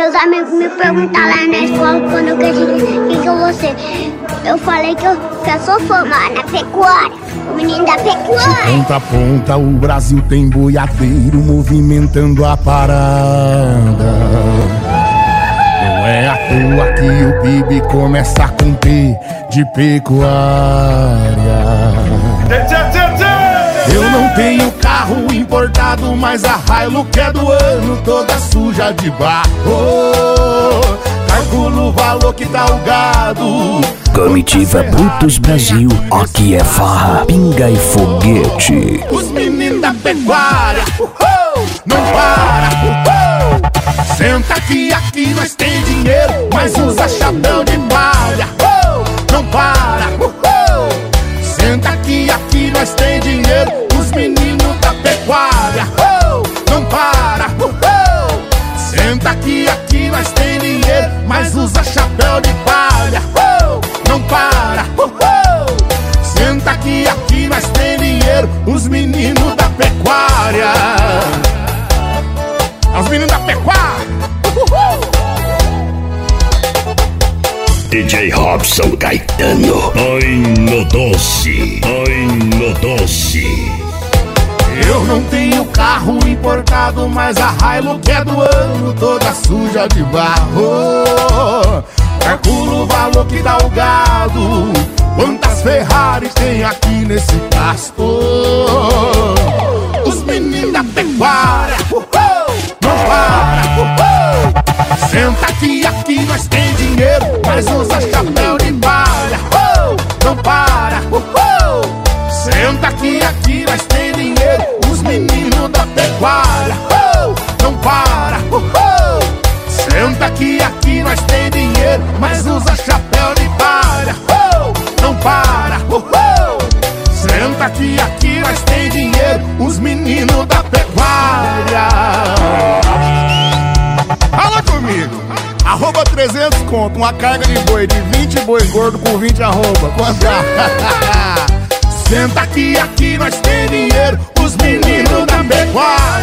Meus amigos me perguntaram lá na escola quando eu cresci, quem que eu vou ser? Eu falei que eu sou formada na pecuária, o menino da pecuária. De ponta a ponta o Brasil tem boiadeiro movimentando a parada. Não é à toa que o PIB começa com P de pecuária. Eu não tenho carro importado, mas a Hilux é do ano, toda suja de barro. Calculo o valor que dá o gado. Comitiva Brutos Brasil, aqui é farra, pinga e foguete. Os meninos da pecuária, não para, senta aqui nós tem dinheiro, mas usa chapéu de palha. Não para, senta aqui nós tem dinheiro. Os meninos da pecuária, não para, senta aqui nós tem dinheiro, mas usa chapéu de palha. Não para, senta aqui nós tem dinheiro. Os meninos da pecuária, os meninos da pecuária. DJ Robson Caetano, ai no doce, ai no doce. Eu não tenho carro importado, mas a Hilux é do ano, toda suja de barro. Calculo o valor que dá o gado. Quantas Ferraris tem aqui nesse pasto? Os meninos da pecuária, não para, senta aqui nós tem dinheiro, mas usa chapéu de palha. Não para, senta aqui nós tem dinheiro. Os meninos da pecuária, não para, senta aqui nós tem dinheiro, mas usa chapéu de palha. Não para, senta aqui nós tem dinheiro. Os meninos da pecuária. Fala comigo. Arroba 300 conto, uma carga de boi de 20 boi gordo com 20 arroba. Quanto? Senta aqui nós tem dinheiro. Os meninos da pecuária.